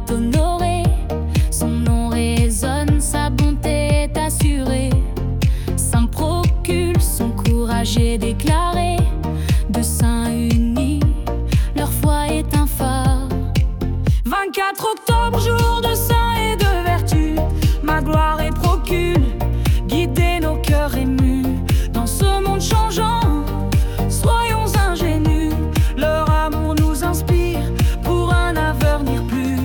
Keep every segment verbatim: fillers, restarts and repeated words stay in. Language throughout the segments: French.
est honoré, son nom résonne, sa bonté est assurée. Saint Procule, son courage est déclaré. De saints unis, leur foi est un phare. vingt-quatre octobre, jour de saints et de vertu, ma gloire est Procule, guider nos cœurs émus. Dans ce monde changeant, soyons ingénus, leur amour nous inspire pour un avenir plus.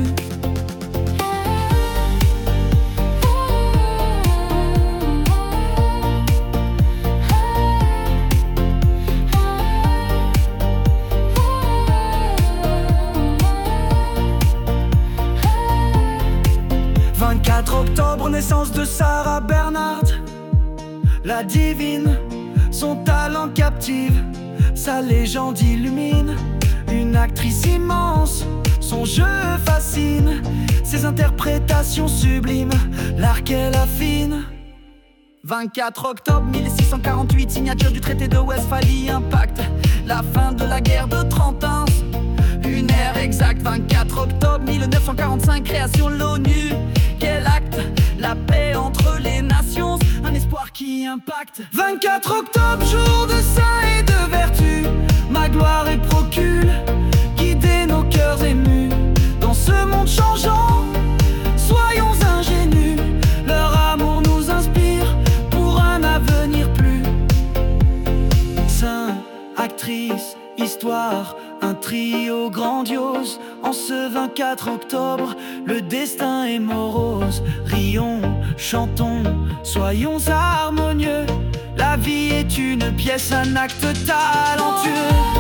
vingt-quatre octobre, naissance de Sarah Bernhardt, la divine, son talent captive, sa légende illumine. Une actrice immense, son jeu fascine, ses interprétations sublimes, l'art qu'elle affine. vingt-quatre octobre mille six cent quarante-huit, signature du traité de Westphalie, impact la fin de la guerre de trente ans. Une ère exacte, vingt-quatre octobre mille neuf cent quarante-cinq, création de l'ONU. Quel acte, la paix entre les nations, un espoir qui impacte. vingt-quatre octobre, jour de saints et de vertu, ma gloire est Procule, guider nos cœurs émus. Dans ce monde changeant, soyons ingénus, leur amour nous inspire pour un avenir plus. Saint, actrice, histoire, un trio grandiose. En ce vingt-quatre octobre, le destin est morose. Rions, chantons, soyons harmonieux. La vie est une pièce, un acte talentueux.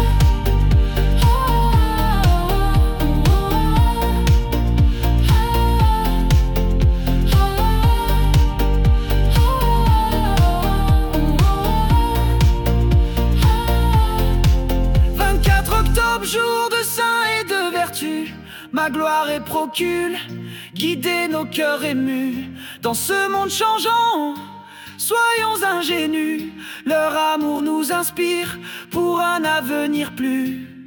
Jour de saints et de vertu, ma gloire est Procule, guider nos cœurs émus. Dans ce monde changeant, soyons ingénus, leur amour nous inspire pour un avenir plus.